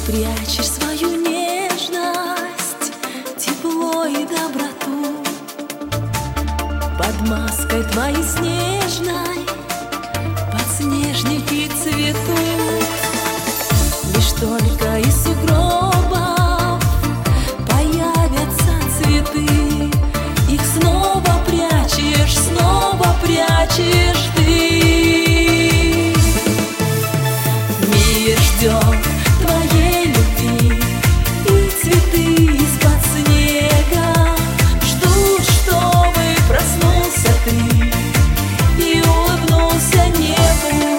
Прячешь свою нежность, тепло и доброту под маской твоей снежной, подснежники цветут. Лишь только из сугробов появятся цветы, их снова прячешь ты. Мир ждет твоей любви, и цветы из-под снега ждут, чтобы проснулся ты и улыбнулся небу.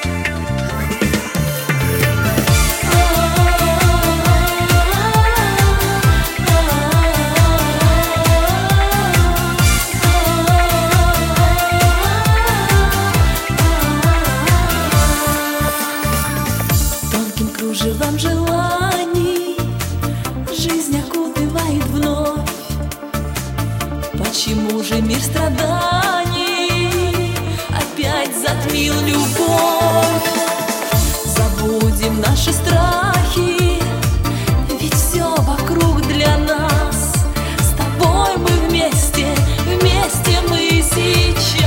Тонким кружевом желаний жизнь окутывает вновь. Почему же мир страданий опять затмил любовь? Забудем наши страхи, ведь все вокруг для нас. С тобой мы вместе мы сейчас.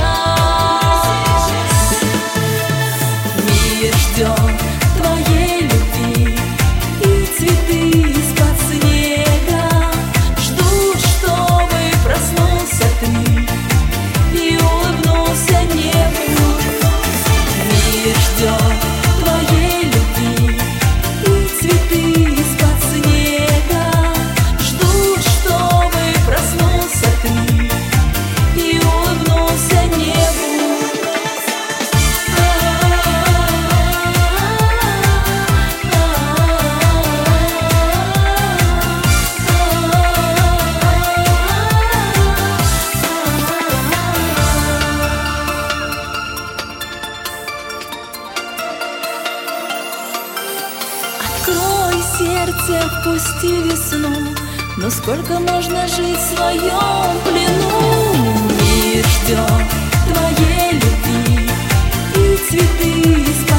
Мир ждет твоей любви, и цветы из-под снега ждут, чтобы проснулся ты и улыбнулся небу. Мир ждет твоей любви, и цветы из-под снега ждут, чтобы проснулся ты и улыбнулся небу. Открой сердце, впусти весну, но сколько можно жить в своем плену? Мир ждет твоей любви, и цветы из